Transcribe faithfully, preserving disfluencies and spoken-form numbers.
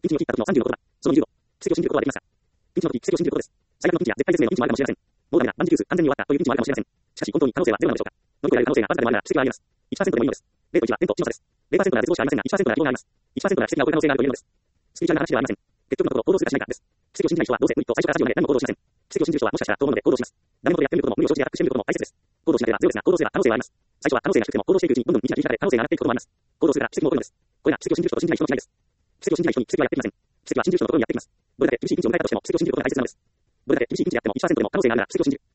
ピンチを切った時のさんじゅうの言葉。そのにじゅうご。奇跡を信じることはできますか？ピンチの時、奇跡を信じることです。最悪のピンチや絶対絶命のピンチもあるかもしれません。もうダメだ、万事休す、完全に終わったというピンチもあるかもしれません。しかし本当に可能性はゼロなのでしょうか？乗り越えられる可能性がわずかでもあるなら奇跡はあります。いちパーセントでもいいのです。ゼロといちは天と地の差です。ゼロパーセントなら絶望しかありませんが、いちパーセントなら希望があります。いちパーセントなら奇跡が起こる可能性があるというのです。スピリチュアルな話ではありません。結局のところ行動するかしないかです。奇跡を信じない人はどうせ無理と最初から最後まで何も行動しません。奇跡を信じる人はもしかしたらと思うので行動します。ダメ元でやってみることも無理を承知でやってみることも大切です。行動しなければゼロですが、行動すれば可能性はあります。最初は可能性が低くても行動していくうちにどんどん未知な切り方で可能性が上がっていくこともあります。行動するから奇跡も起こるのです。これが奇跡を信じる人と信じない人の違いです。奇跡を信じない人に奇跡はやってきません。奇跡は信じる人のところにやってきます。どれだけ厳しいピンチを迎えたとしても奇跡を信じることが大切なのです。どれだけ厳しいピンチであってもいちパーセントでも可能性があるなら奇跡を信じる。